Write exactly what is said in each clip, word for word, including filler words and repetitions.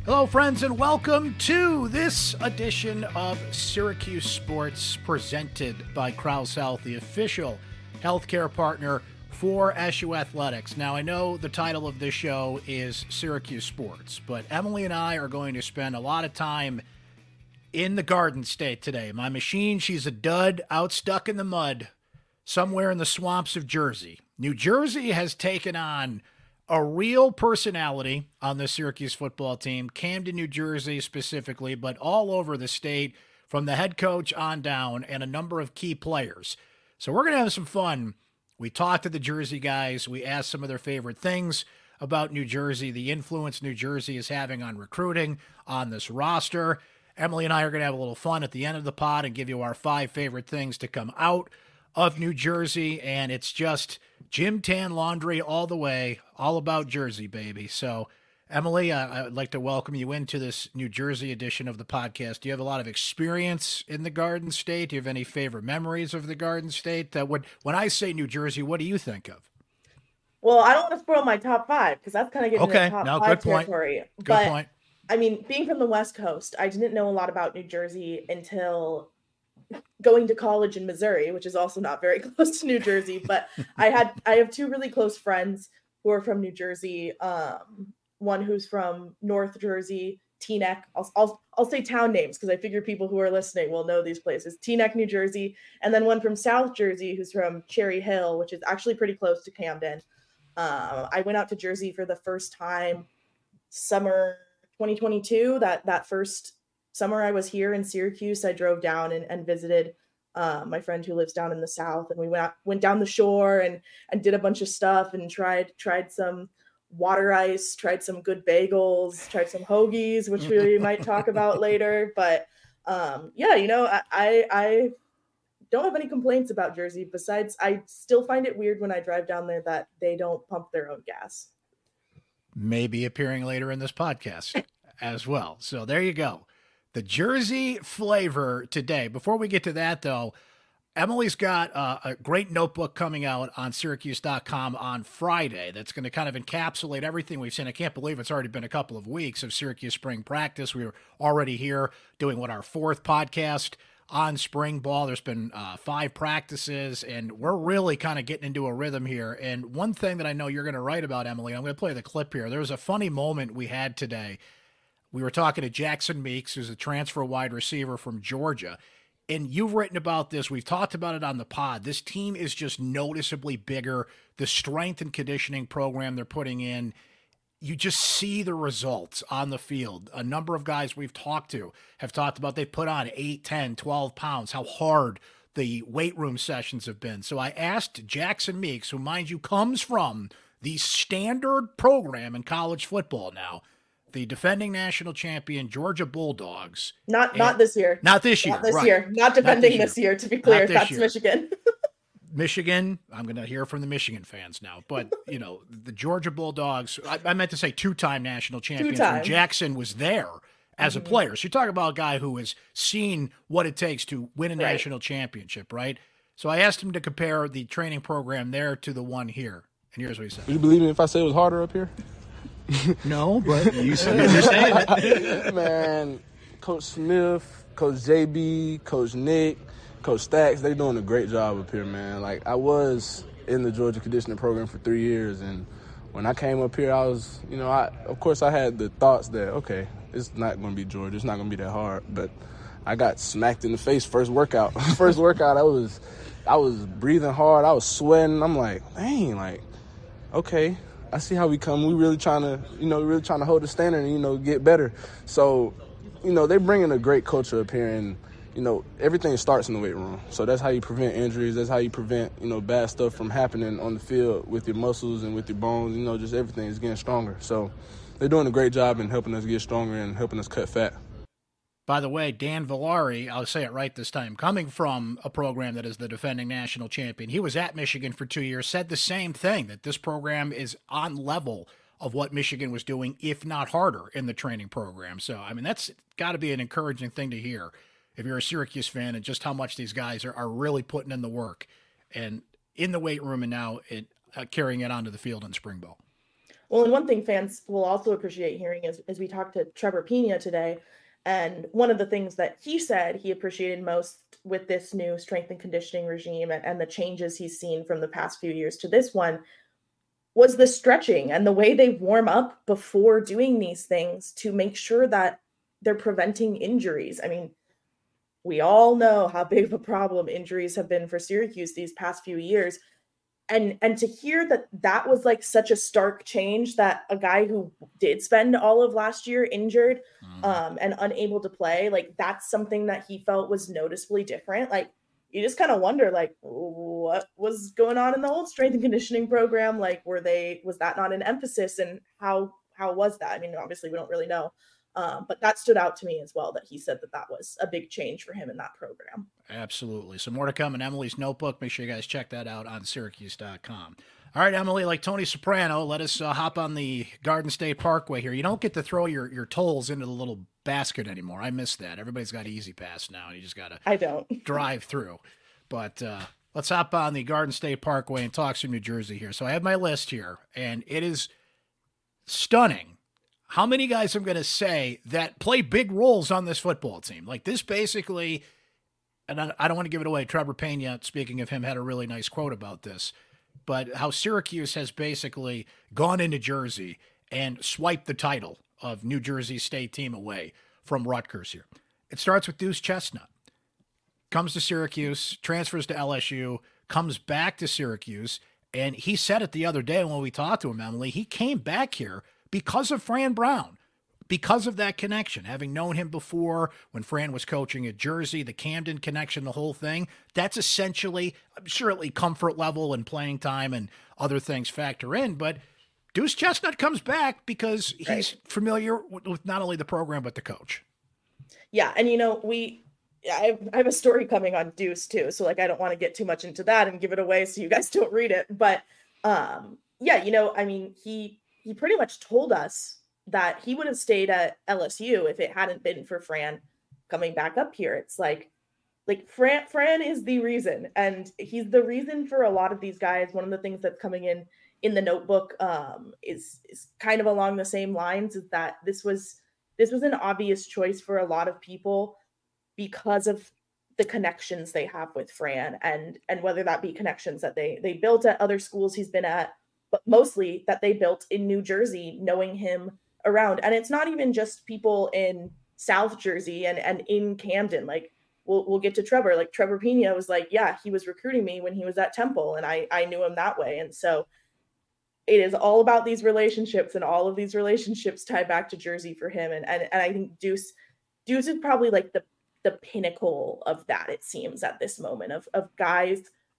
Hello, friends, and welcome to this edition of Syracuse Sports, presented by Krause Health, the official healthcare partner for S U Athletics. Now, I know the title of this show is Syracuse Sports, but Emily and I are going to spend a lot of time in the Garden State today. My machine, she's a dud, out stuck in the mud, somewhere in the swamps of Jersey. New Jersey has taken on a real personality on the Syracuse football team, Camden, New Jersey specifically, but all over the state, from the head coach on down, and a number of key players. So we're going to have some fun. We talked to the Jersey guys. We asked some of their favorite things about New Jersey, the influence New Jersey is having on recruiting, on this roster. Emily and I are going to have a little fun at the end of the pod and give you our five favorite things to come out of New Jersey, and it's just Jim Tan laundry all the way, all about Jersey, baby. So, Emily, uh, I'd like to welcome you into this New Jersey edition of the podcast. Do you have a lot of experience in the Garden State? Do you have any favorite memories of the Garden State? That would, when I say New Jersey, what do you think of? Well, I don't want to spoil my top five because that's kind of getting okay. into top no, five good point. territory. Good but, point. I mean, being from the West Coast, I didn't know a lot about New Jersey until going to college in Missouri, which is also not very close to New Jersey. But I had I have two really close friends who are from New Jersey. Um, one who's from North Jersey, Teaneck. I'll I'll, I'll say town names because I figure people who are listening will know these places. Teaneck, New Jersey, and then one from South Jersey who's from Cherry Hill, which is actually pretty close to Camden. Uh, I went out to Jersey for the first time summer twenty twenty-two. That that first summer I was here in Syracuse, I drove down and, and visited uh, my friend who lives down in the South, and we went out, went down the shore and and did a bunch of stuff and tried tried some water ice, tried some good bagels, tried some hoagies, which we might talk about later. But um, yeah, you know, I, I I don't have any complaints about Jersey. Besides, I still find it weird when I drive down there that they don't pump their own gas. Maybe appearing later in this podcast as well. So there you go. The Jersey flavor today. Before we get to that, though, Emily's got uh, a great notebook coming out on Syracuse dot com on Friday that's going to kind of encapsulate everything we've seen. I can't believe it's already been a couple of weeks of Syracuse spring practice. We were already here doing what, our fourth podcast on spring ball. There's been uh, five practices, and we're really kind of getting into a rhythm here. And one thing that I know you're going to write about, Emily, I'm going to play the clip here. There was a funny moment we had today. We were talking to Jackson Meeks, who's a transfer wide receiver from Georgia. And you've written about this. We've talked about it on the pod. This team is just noticeably bigger. The strength and conditioning program they're putting in, you just see the results on the field. A number of guys we've talked to have talked about they put on eight, ten, twelve pounds, how hard the weight room sessions have been. So I asked Jackson Meeks, who, mind you, comes from the standard program in college football now, the defending national champion Georgia Bulldogs. Not and, not this year. Not this year. Not this right. year. Not defending not this, this year. year, to be clear. That's year. Michigan. Michigan, I'm going to hear from the Michigan fans now. But, you know, the Georgia Bulldogs, I, I meant to say two-time national champions. Two-time. And Jackson was there as mm-hmm. a player. So you're talking about a guy who has seen what it takes to win a right. national championship, right? So I asked him to compare the training program there to the one here. And here's what he said. Would you believe me if I say it was harder up here? No, but you said you're saying it. Man, Coach Smith, Coach J B, Coach Nick, Coach Stacks, they doing a great job up here, man. Like, I was in the Georgia conditioning program for three years, and when I came up here, I was, you know, I of course I had the thoughts that, okay, it's not going to be Georgia. It's not going to be that hard. But I got smacked in the face first workout. first workout, I was, I was breathing hard. I was sweating. I'm like, dang, like, okay. I see how we come. We really trying to, you know, really trying to hold the standard and, you know, get better. So, you know, they're bringing a great culture up here, and, you know, everything starts in the weight room. So that's how you prevent injuries. That's how you prevent, you know, bad stuff from happening on the field with your muscles and with your bones. You know, just everything is getting stronger. So they're doing a great job in helping us get stronger and helping us cut fat. By the way, Dan Villari, I'll say it right this time, coming from a program that is the defending national champion, he was at Michigan for two years, said the same thing, that this program is on level of what Michigan was doing, if not harder, in the training program. So, I mean, that's got to be an encouraging thing to hear if you're a Syracuse fan, and just how much these guys are, are really putting in the work and in the weight room and now it, uh, carrying it onto the field in spring ball. Well, and one thing fans will also appreciate hearing is, is we talked to Trevor Pena today, and one of the things that he said he appreciated most with this new strength and conditioning regime and, and the changes he's seen from the past few years to this one was the stretching and the way they warm up before doing these things to make sure that they're preventing injuries. I mean, we all know how big of a problem injuries have been for Syracuse these past few years. And and to hear that that was like such a stark change, that a guy who did spend all of last year injured Mm. um, and unable to play, like that's something that he felt was noticeably different. Like you just kind of wonder, like, what was going on in the old strength and conditioning program? Like, were they, was that not an emphasis, and how how was that? I mean, obviously we don't really know. Um, but that stood out to me as well, that he said that that was a big change for him in that program. Absolutely. So more to come in Emily's notebook. Make sure you guys check that out on Syracuse dot com. All right, Emily, like Tony Soprano, let us uh, hop on the Garden State Parkway here. You don't get to throw your, your tolls into the little basket anymore. I miss that. Everybody's got Easy Pass now, and you just got to I don't drive through. But uh, let's hop on the Garden State Parkway and talk some New Jersey here. So I have my list here, and it is stunning how many guys I'm going to say that play big roles on this football team. Like this basically, and I, I don't want to give it away, Trevor Pena, speaking of him, had a really nice quote about this, but how Syracuse has basically gone into Jersey and swiped the title of New Jersey State team away from Rutgers here. It starts with Deuce Chestnut. Comes to Syracuse, transfers to L S U, comes back to Syracuse, and he said it the other day when we talked to him, Emily, he came back here because of Fran Brown, because of that connection, having known him before when Fran was coaching at Jersey, the Camden connection, the whole thing. That's essentially, surely comfort level and playing time and other things factor in, but Deuce Chestnut comes back because he's right. familiar with, with not only the program, but the coach. Yeah. And, you know, we, I have, I have a story coming on Deuce too. So like, I don't want to get too much into that and give it away so you guys don't read it. But um, yeah, you know, I mean, he, he pretty much told us that he would have stayed at L S U if it hadn't been for Fran coming back up here. It's like, like Fran, Fran is the reason, and he's the reason for a lot of these guys. One of the things that's coming in in the notebook um, is, is kind of along the same lines, is that this was, this was an obvious choice for a lot of people because of the connections they have with Fran, and, and whether that be connections that they, they built at other schools he's been at, but mostly that they built in New Jersey, knowing him around. And it's not even just people in South Jersey and, and in Camden. Like we'll, we'll get to Trevor, like Trevor Pena was like, yeah, he was recruiting me when he was at Temple, and I, I knew him that way. And so it is all about these relationships, and all of these relationships tie back to Jersey for him. And, and, and I think Deuce, Deuce is probably like the, the pinnacle of that, it seems, at this moment, of, of guys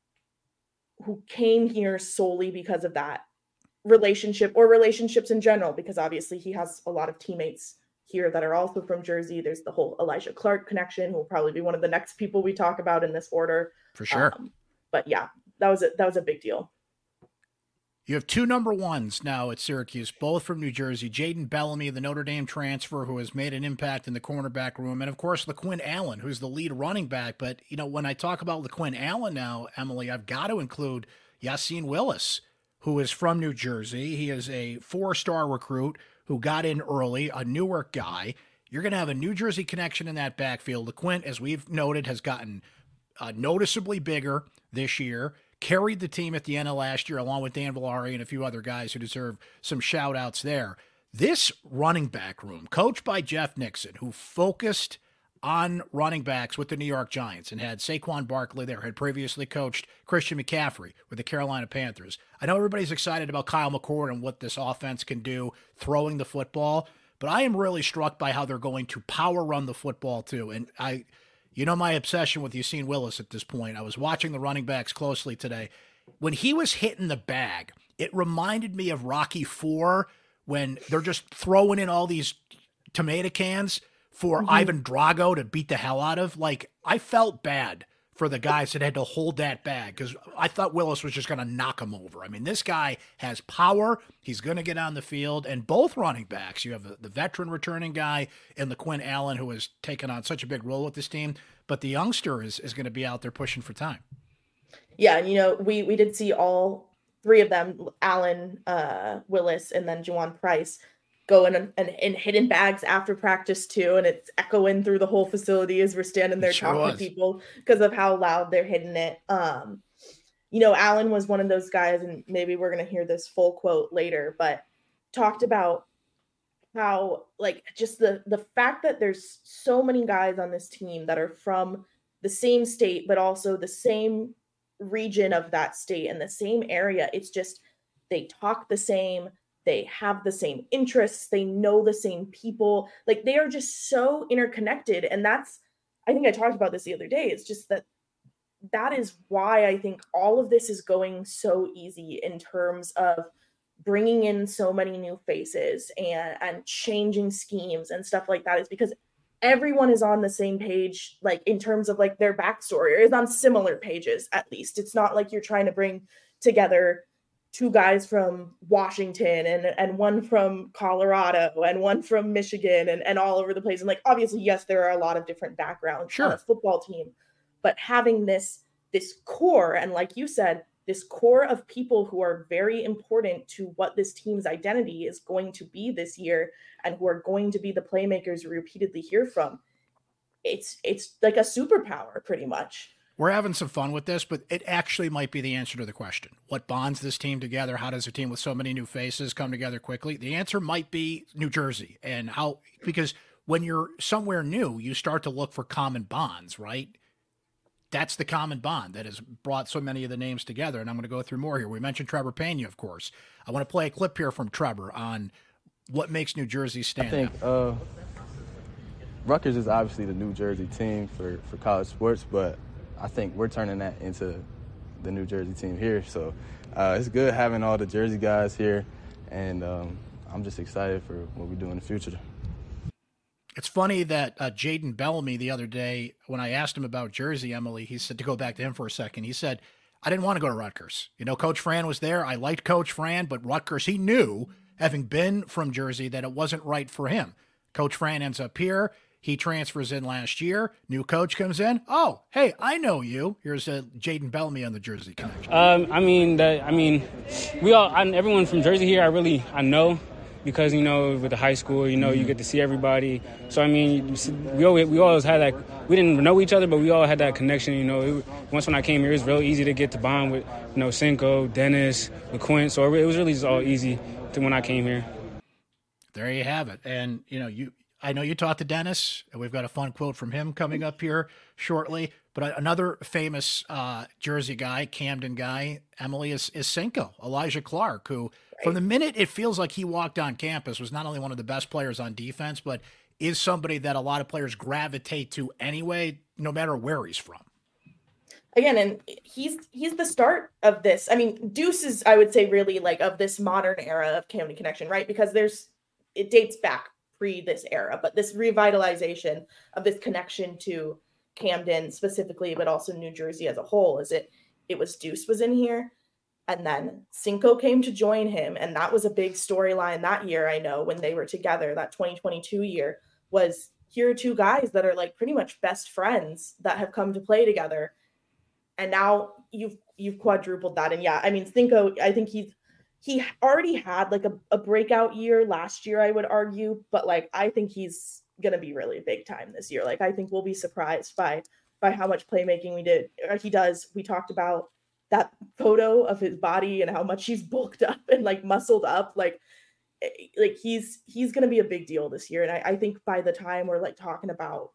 who came here solely because of that relationship, or relationships in general, because obviously he has a lot of teammates here that are also from Jersey. There's the whole Elijah Clark connection, who will probably be one of the next people we talk about in this order. For sure. Um, but yeah, that was a, that was a big deal. You have two number ones now at Syracuse, both from New Jersey. Jaden Bellamy, the Notre Dame transfer, who has made an impact in the cornerback room. And, of course, LaQuinn Allen, who's the lead running back. But, you know, when I talk about LaQuinn Allen now, Emily, I've got to include Yassine Willis, who is from New Jersey. He is a four-star recruit who got in early, a Newark guy. You're going to have a New Jersey connection in that backfield. LaQuinn, as we've noted, has gotten uh, noticeably bigger this year. Carried the team at the end of last year, along with Dan Villari and a few other guys who deserve some shout-outs there. This running back room, coached by Jeff Nixon, who focused on running backs with the New York Giants and had Saquon Barkley there, had previously coached Christian McCaffrey with the Carolina Panthers. I know everybody's excited about Kyle McCord and what this offense can do throwing the football, but I am really struck by how they're going to power run the football too. And I... You know my obsession with Yassine Willis at this point. I was watching the running backs closely today. When he was hitting the bag, it reminded me of Rocky four when they're just throwing in all these tomato cans for mm-hmm. Ivan Drago to beat the hell out of. Like, I felt bad for the guys that had to hold that bag because I thought Willis was just going to knock him over. I mean, this guy has power. He's going to get on the field. And both running backs, you have the, the veteran returning guy and LaQuinn Allen, who has taken on such a big role with this team. But the youngster is, is going to be out there pushing for time. Yeah, and, you know, we, we did see all three of them, Allen, uh, Willis, and then Juwan Price, go in and, and, and hidden bags after practice too, and it's echoing through the whole facility as we're standing there sure talking was. to people because of how loud they're hitting it. Um, you know, Allen was one of those guys, and maybe we're going to hear this full quote later, but talked about how, like, just the the fact that there's so many guys on this team that are from the same state, but also the same region of that state and the same area. It's just, they talk the same, they have the same interests, they know the same people, like they are just so interconnected. And that's, I think I talked about this the other day, it's just that that is why I think all of this is going so easy in terms of bringing in so many new faces and and changing schemes and stuff like that, is because everyone is on the same page, like in terms of like their backstory, or is on similar pages at least. It's not like you're trying to bring together two guys from Washington and and one from Colorado and one from Michigan and, and all over the place. And like, obviously, yes, there are a lot of different backgrounds Sure. on a football team, but having this this core, and like you said, this core of people who are very important to what this team's identity is going to be this year, and who are going to be the playmakers we repeatedly hear from. It's it's like a superpower, pretty much. We're having some fun with this, but it actually might be the answer to the question. What bonds this team together? How does a team with so many new faces come together quickly? The answer might be New Jersey, and how, because when you're somewhere new, you start to look for common bonds, right? That's the common bond that has brought so many of the names together. And I'm going to go through more here. We mentioned Trevor Pena, of course. I want to play a clip here from Trevor on what makes New Jersey stand I think uh, Rutgers is obviously the New Jersey team for, for college sports, but I think we're turning that into the New Jersey team here. So uh, it's good having all the Jersey guys here, and um, I'm just excited for what we do in the future. It's funny that uh, Jaden Bellamy the other day, when I asked him about Jersey, Emily, he said, to go back to him for a second, he said, I didn't want to go to Rutgers. You know, Coach Fran was there. I liked Coach Fran, but Rutgers, he knew, having been from Jersey, that it wasn't right for him. Coach Fran ends up here. He transfers in last year. New coach comes in. Oh, hey, I know you. Here's uh, Jaden Bellamy on the Jersey connection. Um, I mean, that, I mean, we all, I, everyone from Jersey here, I really, I know. Because, you know, with the high school, you know, you get to see everybody. So, I mean, we always, we always had that, we didn't know each other, but we all had that connection, you know. It, once when I came here, it was real easy to get to bond with, you know, Cinco, Dennis, LeQuint. So it was really just all easy to when I came here. There you have it. And, you know, you, I know you talked to Dennis, and we've got a fun quote from him coming up here shortly. But another famous uh, Jersey guy, Camden guy, Emily, is, is Cinco, Elijah Clark, who from the minute it feels like he walked on campus was not only one of the best players on defense, but is somebody that a lot of players gravitate to anyway, no matter where he's from. Again, and he's he's the start of this. I mean, Deuce is, I would say, really like of this modern era of Camden Connection, right? Because there's, it dates back pre this era, but this revitalization of this connection to Camden specifically, but also New Jersey as a whole, is it it was Deuce was in here, and then Cinco came to join him, and that was a big storyline that year. I know when they were together, that twenty twenty-two year, was here are two guys that are like pretty much best friends that have come to play together, and now you've you've quadrupled that. And yeah, I mean, Cinco, I think he's he already had like a, a breakout year last year, I would argue, but like I think he's gonna be really big time this year. Like I think we'll be surprised by by how much playmaking we did or he does. We talked about that photo of his body and how much he's bulked up and like muscled up. Like like he's he's gonna be a big deal this year. And I, I think by the time we're like talking about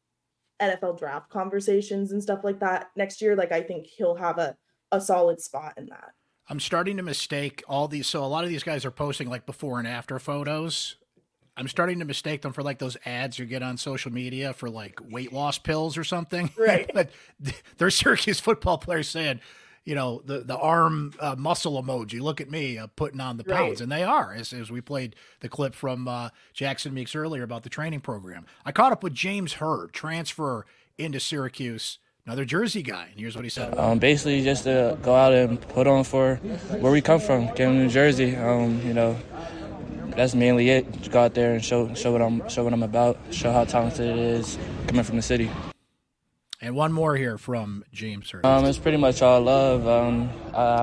N F L draft conversations and stuff like that next year, like I think he'll have a a solid spot in that. I'm starting to mistake all these. So a lot of these guys are posting like before and after photos. I'm starting to mistake them for like those ads you get on social media for like weight loss pills or something. Right. But they're Syracuse football players saying, you know, the, the arm uh, muscle emoji, look at me uh, putting on the pounds. Right. And they are, as, as we played the clip from uh, Jackson Meeks earlier about the training program. I caught up with James Hurd, transfer into Syracuse, another Jersey guy. And here's what he said. Um, basically just to go out and put on for where we come from, Camden, New Jersey. Um, you know, that's mainly it. Just go out there and show show what I'm show what I'm about. Show how talented it is coming from the city. And one more here from James Hurd. Um, it's pretty much all love. Um, I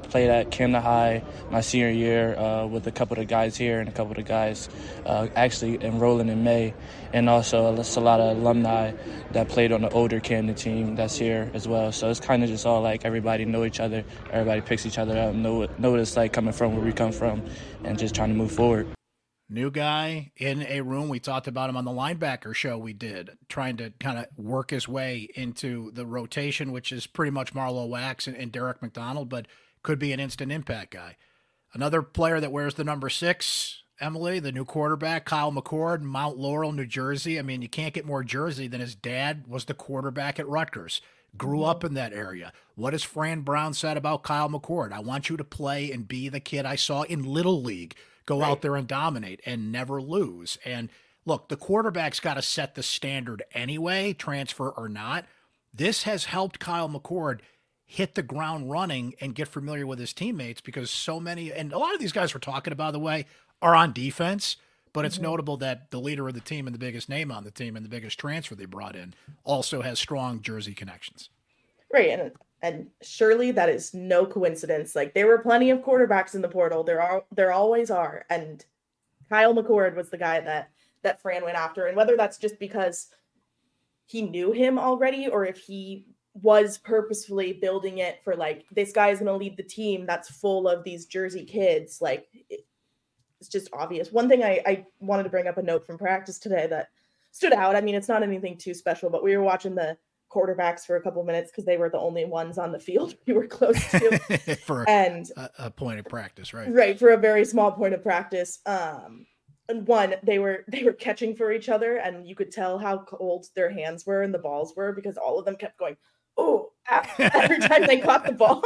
played at Camden High my senior year uh, with a couple of guys here and a couple of guys uh, actually enrolling in May. And also it's a lot of alumni that played on the older Camden team that's here as well. So it's kind of just all like everybody know each other, everybody picks each other up, know, know what it's like coming from where we come from and just trying to move forward. New guy in a room. We talked about him on the linebacker show we did, trying to kind of work his way into the rotation, which is pretty much Marlo Wax and, and Derek McDonald, but could be an instant impact guy. Another player that wears the number six, Emily, the new quarterback, Kyle McCord, Mount Laurel, New Jersey. I mean, you can't get more Jersey than his dad was the quarterback at Rutgers. Grew up in that area. What has Fran Brown said about Kyle McCord? I want you to play and be the kid I saw in Little League. Go right out there and dominate and never lose. And look, the quarterback's got to set the standard anyway, transfer or not. This has helped Kyle McCord hit the ground running and get familiar with his teammates because so many, and a lot of these guys we're talking about, by the way, are on defense, but it's mm-hmm. notable that the leader of the team and the biggest name on the team and the biggest transfer they brought in also has strong Jersey connections. Right. And And surely that is no coincidence. Like there were plenty of quarterbacks in the portal. There are, there always are. And Kyle McCord was the guy that, that Fran went after. And whether that's just because he knew him already, or if he was purposefully building it for like, this guy is going to lead the team that's full of these Jersey kids. Like it, it's just obvious. One thing I, I wanted to bring up a note from practice today that stood out. I mean, it's not anything too special, but we were watching the quarterbacks for a couple minutes because they were the only ones on the field we were close to for and a, a point of practice, right? Right, for a very small point of practice. Um, and one, they were they were catching for each other, and you could tell how cold their hands were and the balls were because all of them kept going, oh, every time they caught the ball.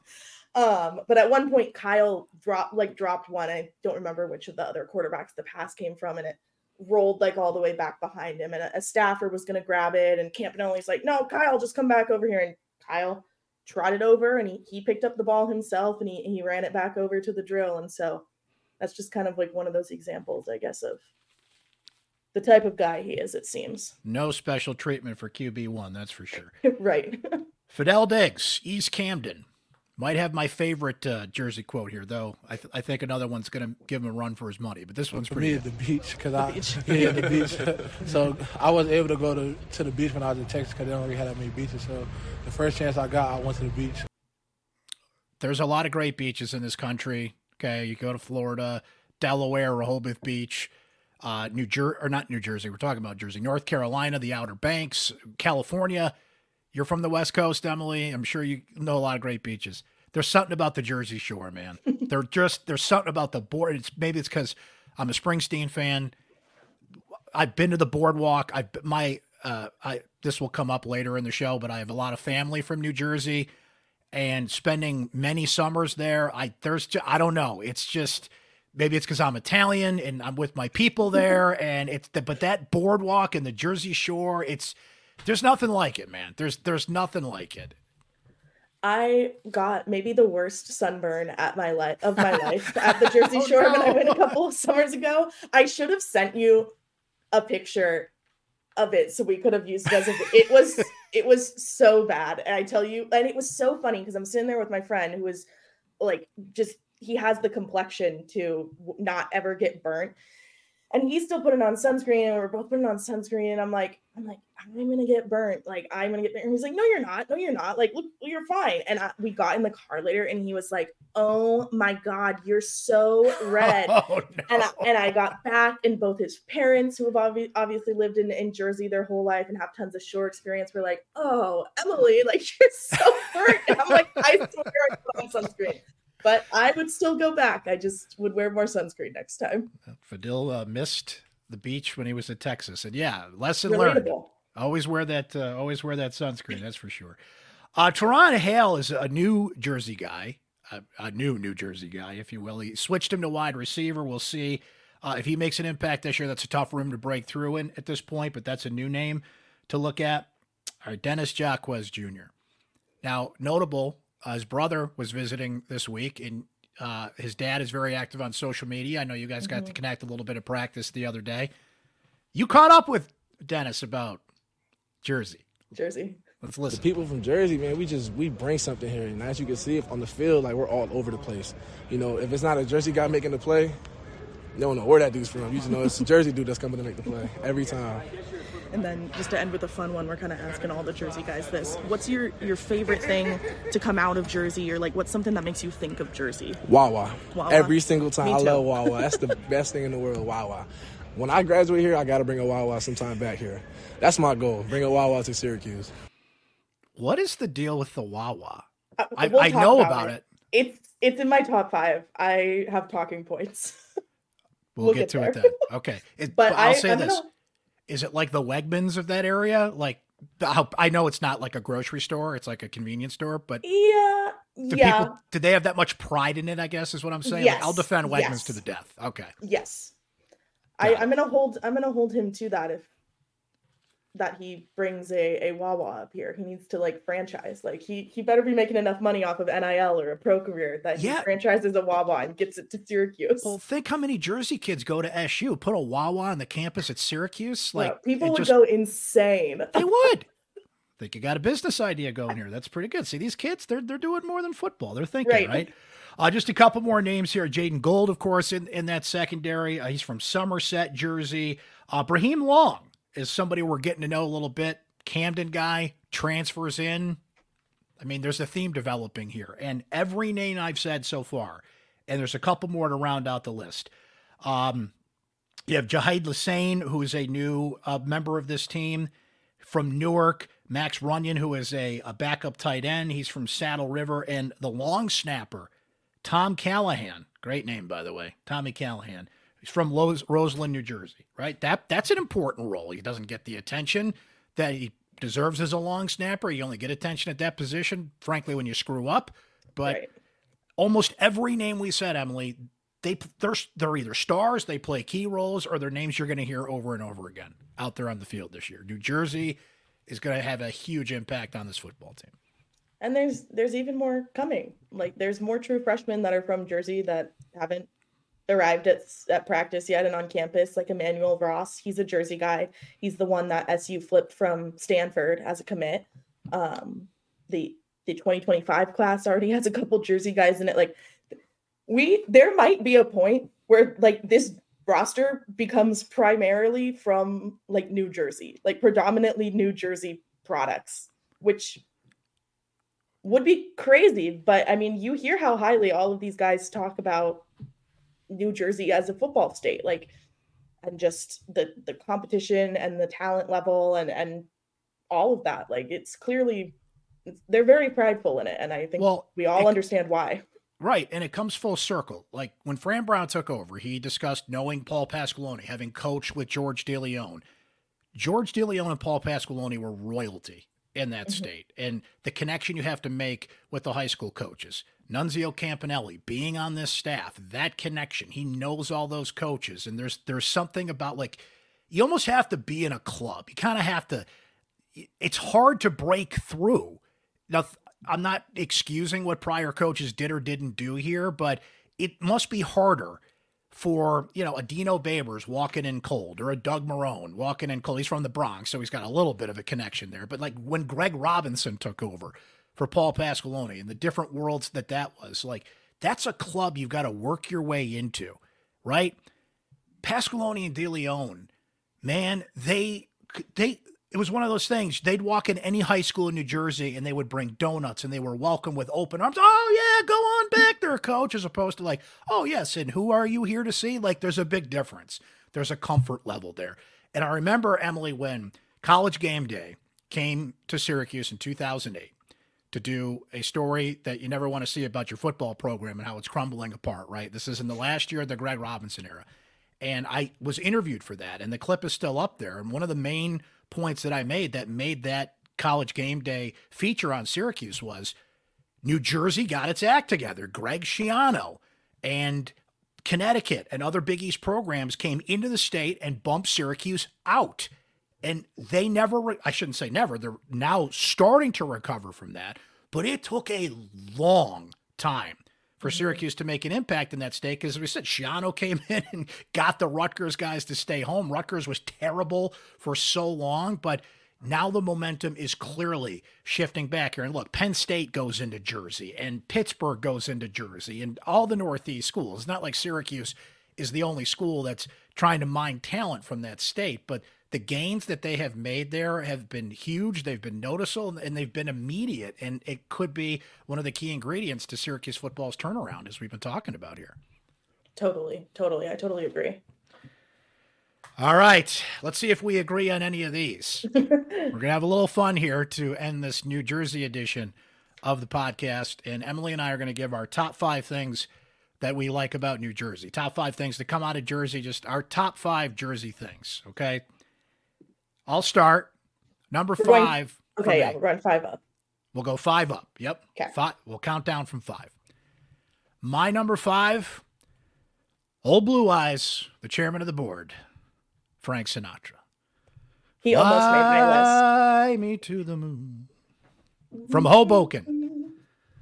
um, but at one point, Kyle dropped like dropped one. I don't remember which of the other quarterbacks the pass came from, and it rolled like all the way back behind him, and a, a staffer was going to grab it, and Campanelli's like, no, Kyle, just come back over here. And Kyle trotted over and he, he picked up the ball himself and he, he ran it back over to the drill. And so that's just kind of like one of those examples, I guess, of the type of guy he is, it seems. No special treatment for Q B one, that's for sure. Right. Fidel Diggs, East Camden. Might have my favorite uh, Jersey quote here, though. I, th- I think another one's going to give him a run for his money, but this one's for pretty me good. At the beach, because I yeah, the beach. So I wasn't able to go to, to the beach when I was in Texas because they don't really have that many beaches. So the first chance I got, I went to the beach. There's a lot of great beaches in this country. Okay, you go to Florida, Delaware, Rehoboth Beach, uh, New Jersey, or not New Jersey. We're talking about Jersey, North Carolina, the Outer Banks, California. You're from the West Coast, Emily. I'm sure you know a lot of great beaches. There's something about the Jersey Shore, man. They're just there's something about the board. It's maybe it's because I'm a Springsteen fan. I've been to the boardwalk. I my uh, I this will come up later in the show, but I have a lot of family from New Jersey, and spending many summers there. I there's just, I don't know. It's just maybe it's because I'm Italian and I'm with my people there, and it's the, but that boardwalk and the Jersey Shore, it's. There's nothing like it, man. There's there's nothing like it. I got maybe the worst sunburn at my life of my life at the Jersey oh, Shore no. when I went a couple of summers ago. I should have sent you a picture of it so we could have used it as a it was it was so bad. And I tell you, and it was so funny because I'm sitting there with my friend who was like just he has the complexion to not ever get burnt. And he's still putting on sunscreen, and we're both putting on sunscreen. And I'm like, I'm like, I'm gonna get burnt. Like, I'm gonna get burnt. And he's like, no, you're not. No, you're not. Like, look, you're fine. And I, we got in the car later, and he was like, oh my God, you're so red. Oh, no. And I, and I got back, and both his parents, who have obvi- obviously lived in, in Jersey their whole life and have tons of shore experience, were like, oh, Emily, like you're so burnt. And I'm like, I swear I put on sunscreen. But I would still go back. I just would wear more sunscreen next time. Fadil uh, missed the beach when he was in Texas, and yeah, lesson Relatable. learned. Always wear that. Uh, always wear that sunscreen. That's for sure. Uh, Teron Hale is a New Jersey guy, a, a new New Jersey guy, if you will. He switched him to wide receiver. We'll see uh, if he makes an impact this year. That's a tough room to break through in at this point, but that's a new name to look at. All right, Dennis Jacquez Junior Now, notable. Uh, his brother was visiting this week, and uh, his dad is very active on social media. I know you guys got mm-hmm. to connect a little bit of practice the other day. You caught up with Dennis about Jersey. Jersey. Let's The listen. people from Jersey, man, we just we bring something here, and as you can see on the field, like we're all over the place. You know, if it's not a Jersey guy making the play, you don't know where that dude's from. You just know it's a Jersey dude that's coming to make the play every time. And then just to end with a fun one, we're kind of asking all the Jersey guys this. What's your, your favorite thing to come out of Jersey, or like what's something that makes you think of Jersey? Wawa. Wawa. Every single time. Me I too. love Wawa. That's the best thing in the world, Wawa. When I graduate here, I got to bring a Wawa sometime back here. That's my goal, bring a Wawa to Syracuse. What is the deal with the Wawa? Uh, I, we'll I talk know about it. it. It's it's in my top five. I have talking points. We'll, We'll get, get to it there. then. Okay. It, But but I'll I- say I'm this. gonna- Is it like the Wegmans of that area? Like, the- I know it's not like a grocery store. It's like a convenience store, but Yeah, do yeah, people, do they have that much pride in it, I guess is what I'm saying? Like, Yes, I'll defend Wegmans yes. to the death. Okay. yes. Got I, it. I'm gonna hold. I'm gonna hold him to that if that he brings a, a Wawa up here. He needs to like franchise. Like he he better be making enough money off of N I L or a pro career that Yeah. he franchises a Wawa and gets it to Syracuse. Well, think how many Jersey kids go to S U. Put a Wawa on the campus at Syracuse. Yeah, Like, people it would just- go insane. They would. Think you got a business idea going here. That's pretty good. See, these kids, they're they're doing more than football. They're thinking, right? Right. Uh, just a couple more names here. Jaden Gold, of course, in, in that secondary. Uh, he's from Somerset, Jersey. Uh, Brahim Long is somebody we're getting to know a little bit. Camden guy, transfers in. I mean, there's a theme developing here. And every name I've said so far, and there's a couple more to round out the list. Um, you have Jahid Lassane, who is a new uh, member of this team from Newark. Max Runyon, who is a, a backup tight end. He's from Saddle River. And the long snapper, Tom Callahan. Great name, by the way. Tommy Callahan. He's from Los- Roseland, New Jersey, right? That That's an important role. He doesn't get the attention that he deserves as a long snapper. You only get attention at that position, frankly, when you screw up. But Right. almost every name we said, Emily, they they're they're either stars, they play key roles, or they're names you're going to hear over and over again out there on the field this year. New Jersey is going to have a huge impact on this football team. And there's there's even more coming. Like there's more true freshmen that are from Jersey that haven't arrived at at practice yet and on campus. Like Emmanuel Ross, he's a Jersey guy. He's the one that S U flipped from Stanford as a commit. Um, the the twenty twenty-five class already has a couple Jersey guys in it. Like we, there might be a point where like this roster becomes primarily from like New Jersey, like predominantly New Jersey products, which would be crazy. But I mean, you hear how highly all of these guys talk about New Jersey as a football state, like, and just the the competition and the talent level and and all of that. Like, it's clearly they're very prideful in it, and I think Well, we all it- understand why. Right, and it comes full circle. Like when Fran Brown took over, he discussed knowing Paul Pasqualoni, having coached with George DeLeon. George DeLeon and Paul Pasqualoni were royalty in that state, and the connection you have to make with the high school coaches. Nunzio Campanelli being on this staff, that connection, he knows all those coaches, and there's there's something about like you almost have to be in a club. You kind of have to. It's hard to break through. Now, I'm not excusing what prior coaches did or didn't do here, but it must be harder for, you know, a Dino Babers walking in cold or a Doug Marone walking in cold. He's from the Bronx, so he's got a little bit of a connection there. But like when Greg Robinson took over for Paul Pasqualoni and the different worlds that that was, like that's a club you've got to work your way into, right? Pasqualoni and DeLeon, man, they they it was one of those things. They'd walk in any high school in New Jersey and they would bring donuts and they were welcomed with open arms. Oh yeah, go on back there, coach, as opposed to like, oh yes, and who are you here to see? Like there's a big difference. There's a comfort level there. And I remember, Emily, when College Game Day came to Syracuse in two thousand eight to do a story that you never want to see about your football program and how it's crumbling apart, right? This is in the last year of the Greg Robinson era. And I was interviewed for that, and the clip is still up there. And one of the main points that I made that made that College Game Day feature on Syracuse was New Jersey got its act together. Greg Schiano and Connecticut and other Big East programs came into the state and bumped Syracuse out. And they never, re- I shouldn't say never, they're now starting to recover from that. But it took a long time for Syracuse to make an impact in that state. Because as we said, Schiano came in and got the Rutgers guys to stay home. Rutgers was terrible for so long, but Now the momentum is clearly shifting back here. And look, Penn State goes into Jersey and Pittsburgh goes into Jersey and all the Northeast schools. It's not like Syracuse is the only school that's trying to mine talent from that state, but the gains that they have made there have been huge. They've been noticeable and they've been immediate. And it could be one of the key ingredients to Syracuse football's turnaround, as we've been talking about here. Totally, totally. I totally agree. All right, let's see if we agree on any of these. We're going to have a little fun here to end this New Jersey edition of the podcast. And Emily and I are going to give our top five things that we like about New Jersey. Top five things that come out of Jersey, just our top five Jersey things, okay? I'll start. Number We're going- five. Okay, yeah, we're going five up. We'll go five up. Yep. Okay. Five. We'll count down from five. My number five, Old Blue Eyes, the chairman of the board, Frank Sinatra. He almost made my list. Fly me to the moon. From Hoboken.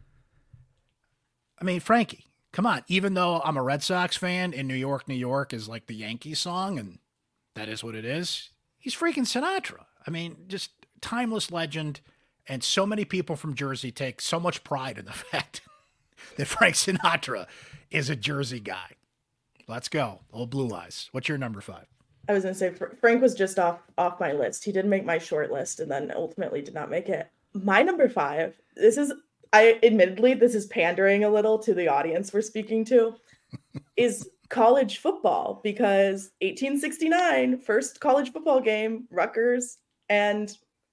I mean, Frankie, come on. Even though I'm a Red Sox fan and New York, New York is like the Yankees song, and that is what it is, he's freaking Sinatra. I mean, just timeless legend. And so many people from Jersey take so much pride in the fact that Frank Sinatra is a Jersey guy. Let's go. Old Blue Eyes. What's your number five? I was going to say Fr- Frank was just off off my list. He did make my short list and then ultimately did not make it. My number five, this is, I admittedly, this is pandering a little to the audience we're speaking to, is college football, because eighteen sixty-nine, first college football game, Rutgers and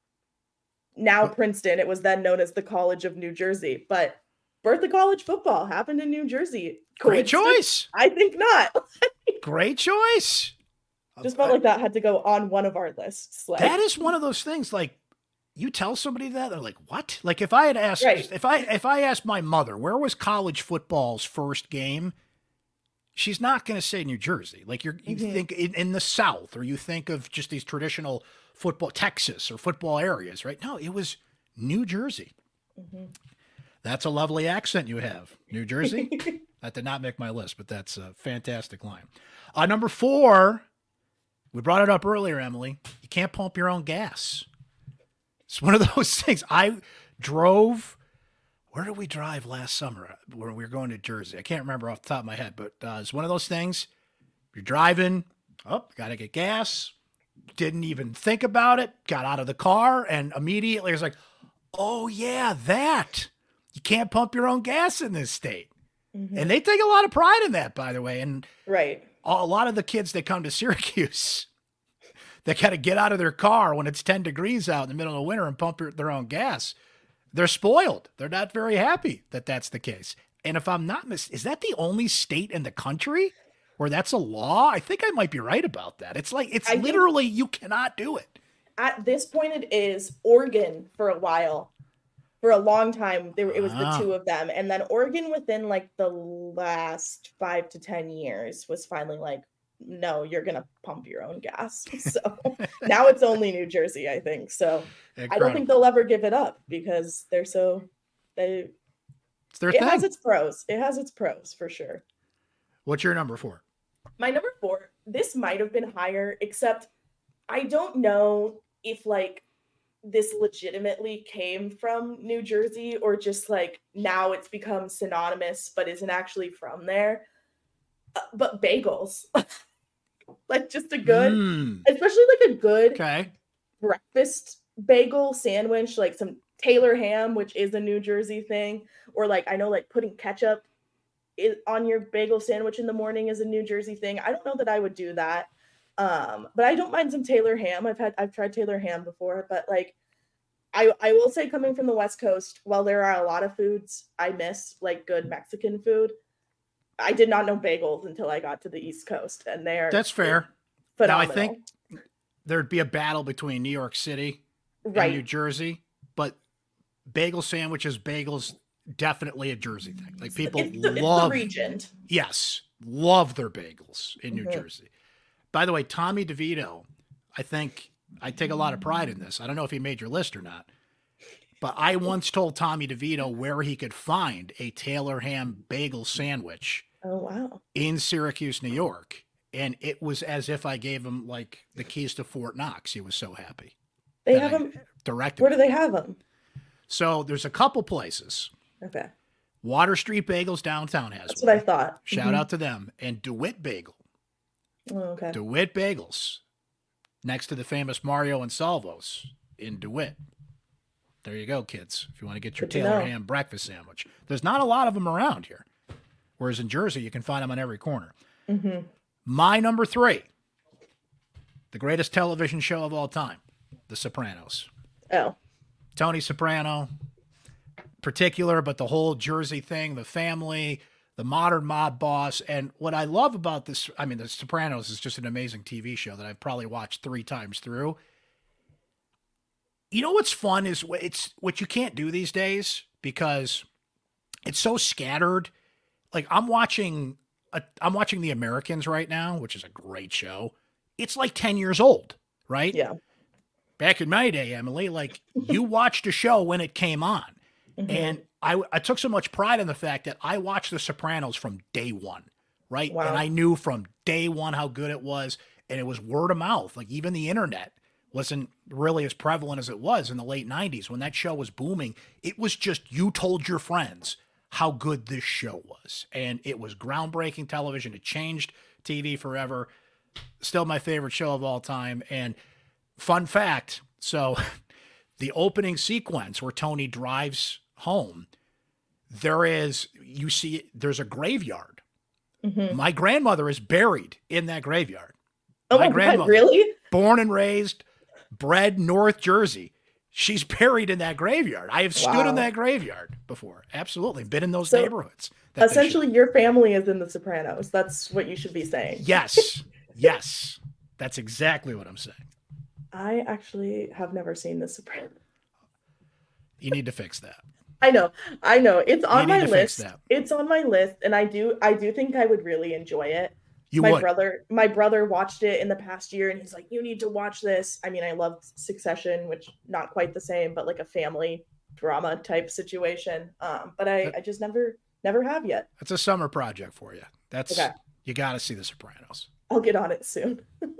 now Princeton. It was then known as the College of New Jersey, but birth of college football happened in New Jersey. Great Coincidence? choice. I think not. Great choice. Just felt like that had to go on one of our lists. Like, That is one of those things, like, you tell somebody that, they're like, what? Like, if I had asked, Right. if I if I asked my mother, where was college football's first game? She's not going to say New Jersey. Like, you're, you Mhm. think in, in the South, or you think of just these traditional football, Texas or football areas, right? No, it was New Jersey. Mhm. That's a lovely accent you have. New Jersey? That did not make my list, but that's a fantastic line. Uh, number four, we brought it up earlier, Emily. You can't pump your own gas. It's one of those things. I drove, where did we drive last summer when we were going to Jersey? I can't remember off the top of my head, but uh, it's one of those things. You're driving, oh, got to get gas. Didn't even think about it. Got out of the car and immediately was like, oh, yeah, that. You can't pump your own gas in this state. Mhm. And they take a lot of pride in that, by the way. And Right. a lot of the kids that come to Syracuse, they got to get out of their car when it's ten degrees out in the middle of winter and pump their own gas. They're spoiled. They're not very happy that that's the case. And if I'm not mis, is that the only state in the country where that's a law? I think I might be right about that. It's like, it's I think- literally, you cannot do it. At this point, it is Oregon for a while. For a long time, there it was Ah. the two of them, and then Oregon, within like the last five to ten years, was finally like, "No, you're gonna pump your own gas." So now it's only New Jersey, I think. So I don't think they'll ever give it up because they're so they. it's their It thing. has its pros. It has its pros for sure. What's your number four? My number four, this might have been higher, except I don't know if like this legitimately came from New Jersey or just like now it's become synonymous but isn't actually from there. Uh, but bagels. Like just a good, Mm, especially like a good okay. breakfast bagel sandwich, like some Taylor ham, which is a New Jersey thing, or like I know like putting ketchup i- on your bagel sandwich in the morning is a New Jersey thing. I don't know that I would do that. Um, but I don't mind some Taylor ham. I've had I've tried Taylor ham before, but like I I will say coming from the West Coast, while there are a lot of foods I miss, like good Mexican food, I did not know bagels until I got to the East Coast, and they're That's fair. Now, I phenomenal. think there'd be a battle between New York City and New Right. Jersey, but bagel sandwiches, bagels, definitely a Jersey thing. Like people It's the, it's the love, region. yes, love their bagels in New Mhm. Jersey. By the way, Tommy DeVito, I think I take a lot of pride in this. I don't know if he made your list or not, but I once told Tommy DeVito where he could find a Taylor ham bagel sandwich Oh wow. in Syracuse, New York. And it was as if I gave him like the keys to Fort Knox. He was so happy. They have them directed. Where do they have them? So there's a couple places. Okay. Water Street Bagels downtown has That's one. what I thought. Shout Mhm. out to them. And DeWitt Bagel. Oh, okay. DeWitt Bagels, next to the famous Mario and Salvo's in DeWitt. There you go, kids. If you want to get your Good to Taylor know. ham breakfast sandwich. There's not a lot of them around here. Whereas in Jersey, you can find them on every corner. Mm-hmm. My number three, the greatest television show of all time, The Sopranos. Oh. Tony Soprano, particular, but the whole Jersey thing, the family, the modern mob boss. And what I love about this, I mean, The Sopranos is just an amazing T V show that I've probably watched three times through. You know what's fun is wh- it's what you can't do these days because it's so scattered. Like I'm watching, a, I'm watching The Americans right now, which is a great show. It's like ten years old, right? Yeah. Back in my day, Emily, like you watched a show when it came on. Mhm. And I, I took so much pride in the fact that I watched The Sopranos from day one, right? Wow. And I knew from day one how good it was. And it was word of mouth. Like even the internet wasn't really as prevalent as it was in the late nineties. When that show was booming, it was just you told your friends how good this show was. And it was groundbreaking television. It changed T V forever. Still my favorite show of all time. And fun fact, so the opening sequence where Tony drives home, there is, you see, there's a graveyard. Mhm. My grandmother is buried in that graveyard. Oh my my God, grandmother, really? born and raised, bred North Jersey. She's buried in that graveyard. I have stood Wow. in that graveyard before. Absolutely. Been in those So, neighborhoods. that they Essentially, your family is in The Sopranos. That's what you should be saying. Yes. Yes. That's exactly what I'm saying. I actually have never seen The Sopranos. You need to fix that. I know, I know. It's on need my to fix list. that. It's on my list, and I do, I do think I would really enjoy it. You my would. brother, my brother watched it in the past year, and he's like, "You need to watch this." I mean, I loved Succession, which not quite the same, but like a family drama type situation. Um, but I, I just never, never have yet. That's a summer project for you. That's Okay. you got to see The Sopranos. I'll get on it soon.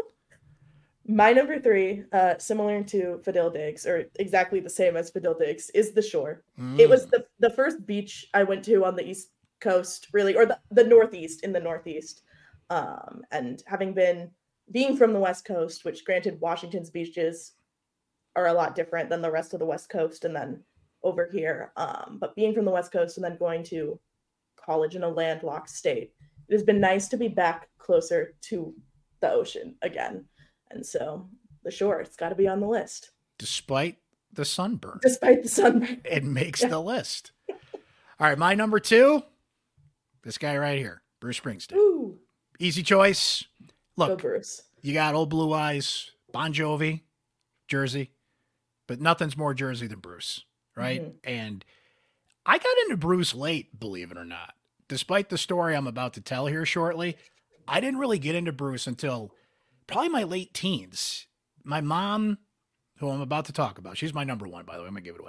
My number three, uh, similar to Fidel Diggs, or exactly the same as Fidel Diggs, is The Shore. It was the the first beach I went to on the East Coast, really, or the, the Northeast, in the Northeast. Um, and having been, being from the West Coast, which granted Washington's beaches are a lot different than the rest of the West Coast and then over here. Um, but being from the West Coast and then going to college in a landlocked state, it has been nice to be back closer to the ocean again. And so The Shore, it's got to be on the list. Despite the sunburn. Despite the sunburn. It makes Yeah. the list. All right, my number two, this guy right here, Bruce Springsteen. Ooh, Easy choice. go Look, Bruce. you got Old Blue Eyes, Bon Jovi, Jersey, but nothing's more Jersey than Bruce, right? Mhm. And I got into Bruce late, believe it or not. Despite the story I'm about to tell here shortly, I didn't really get into Bruce until probably my late teens. My mom, who I'm about to talk about, she's my number one, by the way, I'm going to give it away.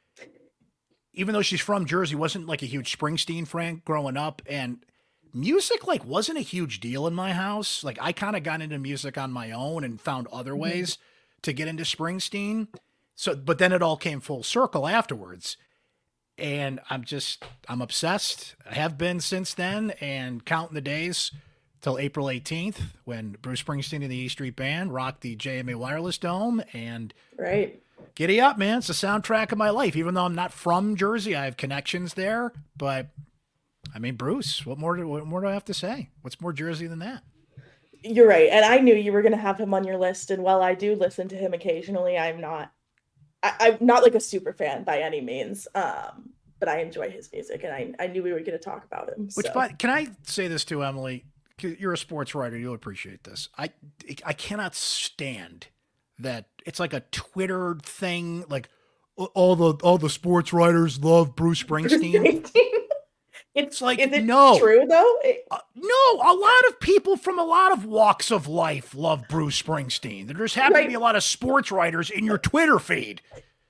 Even though she's from Jersey, wasn't like a huge Springsteen fan growing up. And music like wasn't a huge deal in my house. Like I kind of got into music on my own and found other Mhm. ways to get into Springsteen. So, but then it all came full circle afterwards. And I'm just, I'm obsessed. I have been since then and counting the days till April eighteenth when Bruce Springsteen and the E Street Band rocked the J M A Wireless Dome. And Right. giddy up, man. It's the soundtrack of my life. Even though I'm not from Jersey, I have connections there. But I mean, Bruce, what more do, what more do I have to say? What's more Jersey than that? You're right. And I knew you were going to have him on your list. And while I do listen to him occasionally, I'm not, I, I'm not like a super fan by any means. Um, but I enjoy his music and I, I knew we were going to talk about him. Which, so. but can I say this to Emily? 'Cause you're a sports writer. You'll appreciate this. I, I cannot stand that. It's like a Twitter thing. Like all the, all the sports writers love Bruce Springsteen. It's like, is it no. true though? It- Uh, no, a lot of people from a lot of walks of life love Bruce Springsteen. There just happen Right. to be a lot of sports writers in your Twitter feed.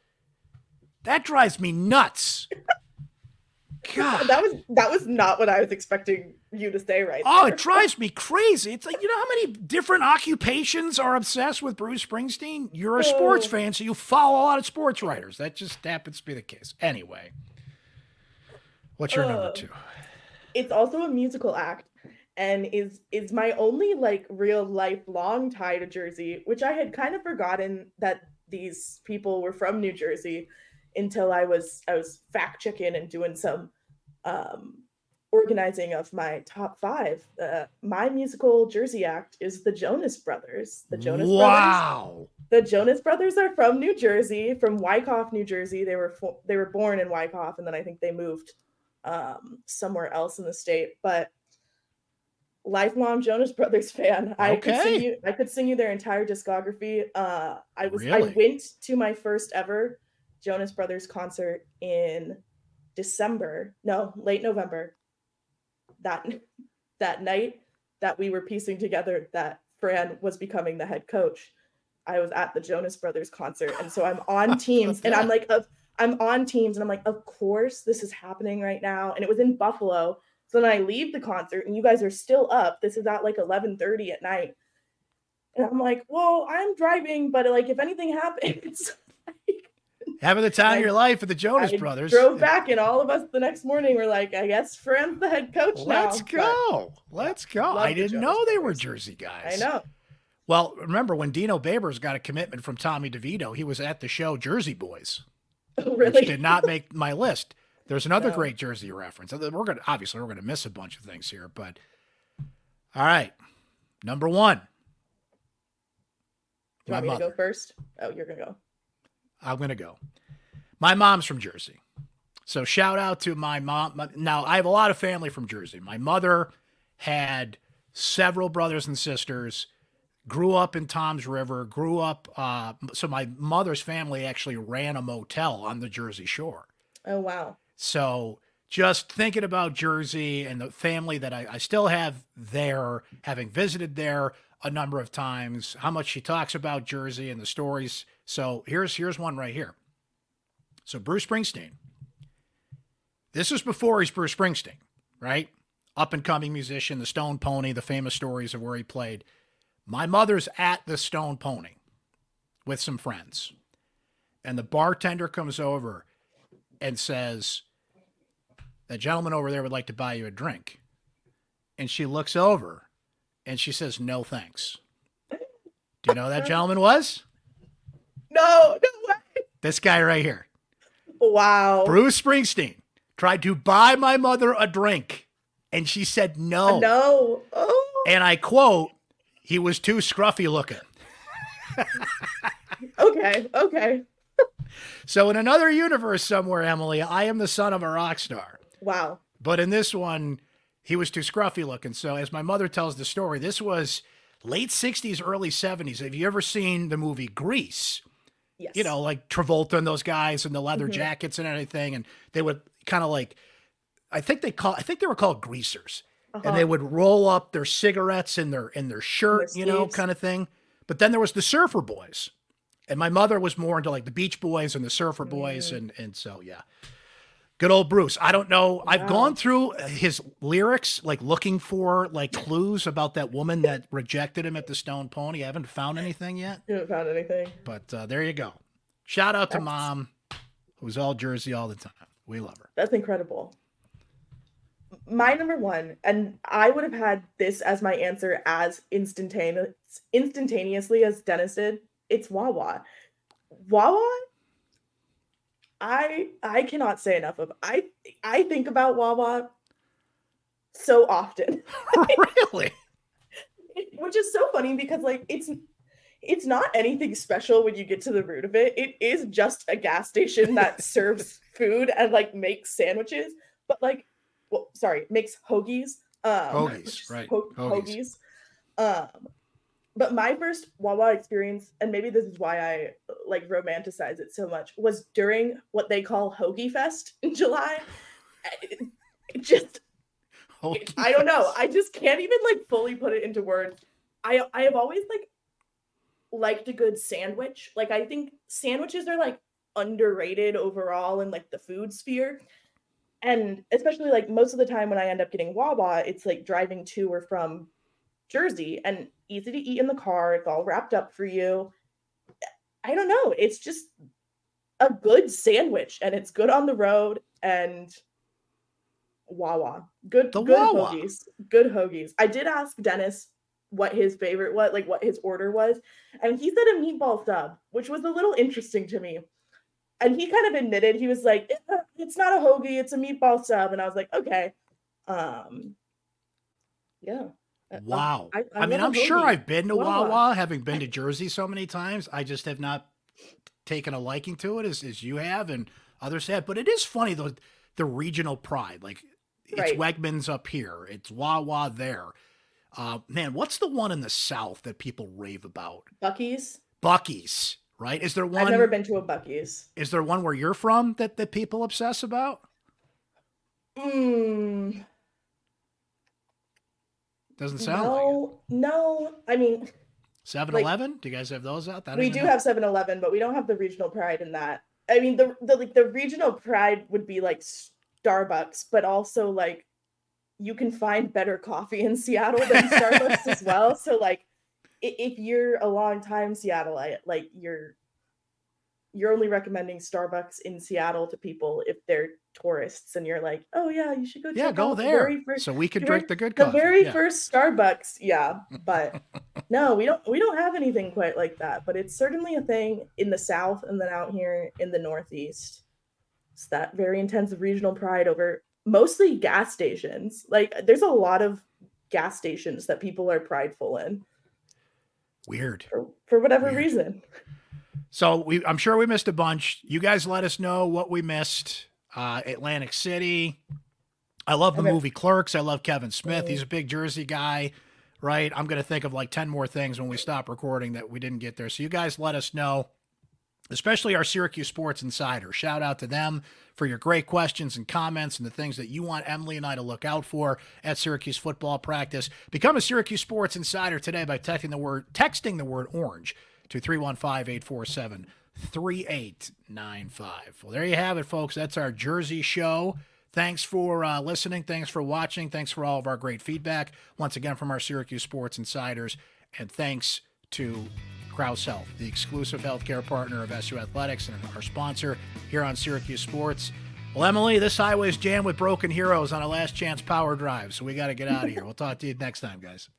That drives me nuts. God. that was that was not what I was expecting you to say right Oh, there. it drives me crazy. It's like, you know how many different occupations are obsessed with Bruce Springsteen? You're a sports Oh. fan, so you follow a lot of sports writers. That just happens to be the case. Anyway, what's your number Uh, two? It's also a musical act and is is my only like real lifelong tie to Jersey, which I had kind of forgotten that these people were from New Jersey until I was I was fact checking and doing some um organizing of my top five. Uh, my musical Jersey act is the Jonas Brothers. The Jonas Brothers. Wow. The Jonas Brothers are from New Jersey, from Wyckoff, New Jersey. They were fo- they were born in Wyckoff, and then I think they moved um, somewhere else in the state. But lifelong Jonas Brothers fan. I could Okay. sing you. I could sing you their entire discography. Uh, I was. Really? I went to my first ever Jonas Brothers concert in December. No, late November. That that night that we were piecing together that Fran was becoming the head coach, I was at the Jonas Brothers concert, and so I'm on Teams, and I'm like, of I'm on Teams, and I'm like, of course this is happening right now, and it was in Buffalo. So then I leave the concert, and you guys are still up. This is at like eleven thirty at night, and I'm like, well, I'm driving, but like if anything happens. Having the time I- of your life with the Jonas I Brothers. drove back, and all of us the next morning were like, I guess Fran's the head coach now. Let's but go. Let's go. Love I the didn't Jonas know they were Brothers. Jersey guys. I know. Well, remember when Dino Babers got a commitment from Tommy DeVito, he was at the show Jersey Boys, Really? which did not make my list. There's another No. great Jersey reference. We're going to, obviously, we're going to miss a bunch of things here, but all right. Number one. Do you My want me to mother. go first? Oh, you're gonna go. I'm going to go. My mom's from Jersey. So shout out to my mom. My- Now, I have a lot of family from Jersey. My mother had several brothers and sisters, grew up in Tom's River, grew up. Uh, so my mother's family actually ran a motel on the Jersey Shore. Oh wow. So just thinking about Jersey and the family that I, I still have there, having visited there a number of times, how much she talks about Jersey and the stories. So here's here's one right here. So Bruce Springsteen. This is before he's Bruce Springsteen, right? Up and coming musician, the Stone Pony, the famous stories of where he played. My mother's at the Stone Pony with some friends. And the bartender comes over and says, that gentleman over there would like to buy you a drink. And she looks over and she says, no, thanks. Do you know who that gentleman was? No, no way. This guy right here. Wow. Bruce Springsteen tried to buy my mother a drink, and she said no. No. Oh. And I quote, he was too scruffy looking. Okay. Okay. So in another universe somewhere, Emily, I am the son of a rock star. Wow. But in this one, he was too scruffy looking. So as my mother tells the story, this was late sixties, early seventies. Have you ever seen the movie Grease? Yes. You know, like Travolta and those guys and the leather Mhm. jackets and everything. And they would kind of like, I think they call, I think they were called greasers. Uh-huh. And they would roll up their cigarettes in their, in their shirt, their you know, sleeves. kind of thing. But then there was the Surfer Boys. And my mother was more into like the Beach Boys and the Surfer Boys. Mm. And, and so, yeah. Good old Bruce. I don't know. I've Wow. gone through his lyrics, like looking for like clues about that woman that rejected him at the Stone Pony. I haven't found anything yet, You haven't found anything. but uh, there you go. Shout out to That's- Mom, who's all Jersey all the time. We love her. That's incredible. My number one, and I would have had this as my answer as instantaneous, instantaneously as Dennis did. It's Wawa. Wawa. I I cannot say enough of. I I think about Wawa so often, Really? which is so funny because like it's it's not anything special when you get to the root of it. It is just a gas station that serves food and like makes sandwiches, but like, well, sorry, makes hoagies. Um, Hoagies, which is right, ho- hoagies. hoagies. Um, but my first Wawa experience, and maybe this is why I like romanticize it so much, was during what they call Hoagie Fest in July. It, it just Hoagie I don't know. Fest. I just can't even like fully put it into words. I I have always like liked a good sandwich. Like I think sandwiches are like underrated overall in like the food sphere. And especially like most of the time when I end up getting Wawa, it's like driving to or from Jersey and easy to eat in the car. It's all wrapped up for you. I don't know. It's just a good sandwich and it's good on the road and Wawa. Good, The good Wawa. hoagies. Good hoagies. I did ask Dennis what his favorite was, like what his order was, and he said a meatball sub, which was a little interesting to me. And he kind of admitted, he was like, "It- it's not a hoagie, it's a meatball sub. And I was like, okay. Um, yeah. Uh, Wow. I, I, mean, love I'm a sure hoagie. I've been to Wawa. Wawa, having been to Jersey so many times. I just have not taken a liking to it as, as you have and others have. But it is funny, though, the regional pride. Like, it's Right. Wegmans up here, it's Wawa there. Uh, man, what's the one in the South that people rave about? Buc-ee's. Buc-ee's, right? Is there one? I've never been to a Buc-ee's. Is there one where you're from that, that people obsess about? Mm, Doesn't sound like it. no, no. I mean, seven eleven? Do you guys have those out? I don't we even do know. have seven eleven, but we don't have the regional pride in that. I mean, the, the like the regional pride would be like Starbucks, but also like you can find better coffee in Seattle than Starbucks as well. So like i- if you're a long time Seattleite, like you're you're only recommending Starbucks in Seattle to people if they're tourists and you're like, oh yeah, you should go Yeah, check go out the there very first so we can the drink very- the good the coffee. very Yeah. first Starbucks. Yeah, but no, we don't we don't have anything quite like that, but it's certainly a thing in the South and then out here in the Northeast. It's that very intense regional pride over mostly gas stations. Like there's a lot of gas stations that people are prideful in Weird. for, for whatever Weird. reason. So we, I'm sure we missed a bunch. You guys let us know what we missed. Uh, Atlantic City. I love the Okay. movie Clerks. I love Kevin Smith. Mhm. He's a big Jersey guy, right? I'm going to think of like ten more things when we stop recording that we didn't get there. So you guys let us know, especially our Syracuse Sports Insider. Shout out to them for your great questions and comments and the things that you want Emily and I to look out for at Syracuse football practice. Become a Syracuse Sports Insider today by texting the word texting the word orange to three one five, eight four seven, three eight nine five. Well, there you have it, folks. That's our Jersey show. Thanks for uh, listening. Thanks for watching. Thanks for all of our great feedback. Once again, from our Syracuse Sports Insiders. And thanks to Krause Health, the exclusive healthcare partner of S U Athletics and our sponsor here on Syracuse Sports. Well, Emily, this highway is jammed with broken heroes on a last chance power drive, so we got to get out of here. We'll talk to you next time, guys.